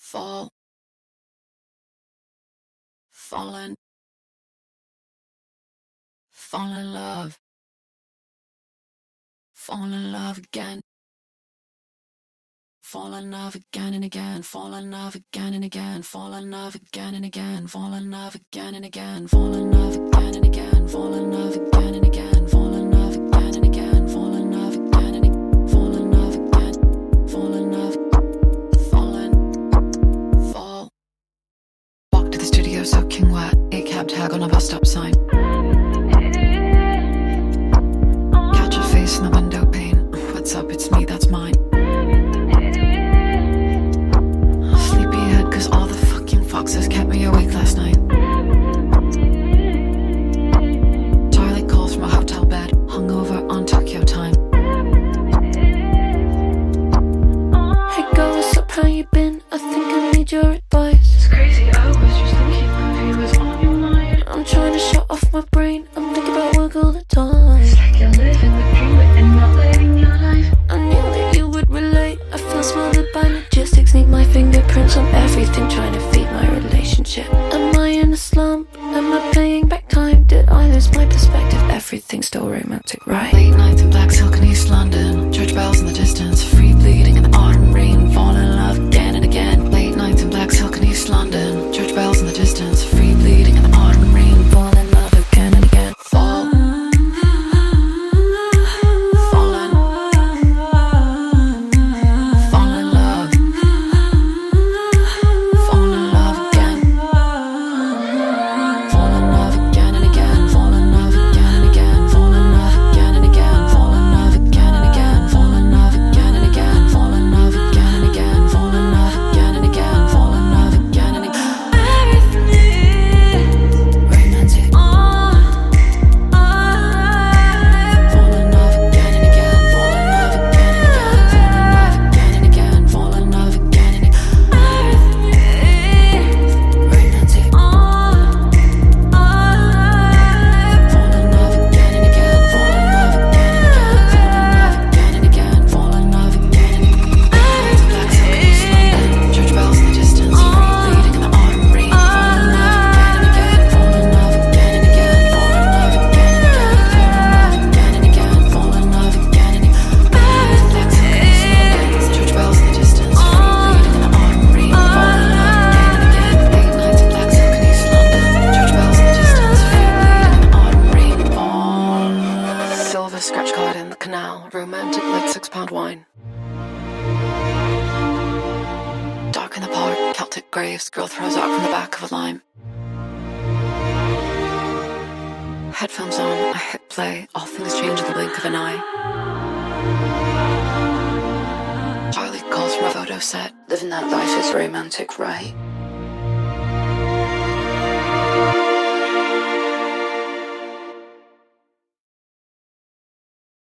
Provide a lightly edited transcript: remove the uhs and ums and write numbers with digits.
Fall, fallen, fall in love again, fall in love again and again, fall in love again and again, fall in love again and again, fall in love again and again, fall in love again and again, fall in love again and again, fall in love again and again, fall in love again and again, fall in love again, fall in love, fallen, fall. Walk to the studio soaking wet, a cab tag on a bus stop sign. Catch a face in the window pane. What's up? It's me, that's mine. Sleepyhead, cause all the fucking foxes kept me awake last night. Charlie calls from a hotel bed, hungover on Tokyo time. Hey girl, what's up? How you been? I think I need your advice. It's crazy, I was just thinking of you was on your mind. I'm trying to shut off my brain. I'm thinking about work all the time. It's like you're living the dream but you're not living your life. I knew that you would relate. I feel smothered by logistics. Need my fingerprints on everything. Trying to feed my relationship. Am I in a slump? Am I paying back time? Did I lose my perspective? Everything's still romantic, right? Late nights in Black Silk in East London, church bells in the distance, free bleeding in the autumn rain, fall in love again and again. Late nights in Black Silk in East London, church bells in the distance, free bleeding in the autumn rain, fall in love again and again. Fall, fallen, fall in love, fall in love again, fall in love again and again, fall in love again and again, fall in love again and again, fall in love again and again, fall in love again and again, fall in love again and again, fall in love again and again, fall in love again and again. Romantic. Fall in love again and again, fall in love again and again, fall in love again and again, fall in love again and again. Romantic. Fall in love again and again, fall in love again and again, fall in love again and again, fall in love again and again. Black Silk in East London, church bells in the distance, free bleeding in the autumn rain, fall in love again and again, fall in love again and again, fall in love again and again, fall in love again and again, fall in love again and again. Black Silk in East London, church bells in the distance, free bleeding in the autumn rain, fall in love again and again. Late nights in Black Silk in East London, church bells in the distance, free bleeding in the autumn rain, fall. Silver scratch card in the canal, romantic like £6 wine. Dark in the park, Celtic graves, girl throws out from the back of a lime. Headphones on, I hit play, all things change in the blink of an eye. Charlie calls from a photo set, living that life is romantic, right?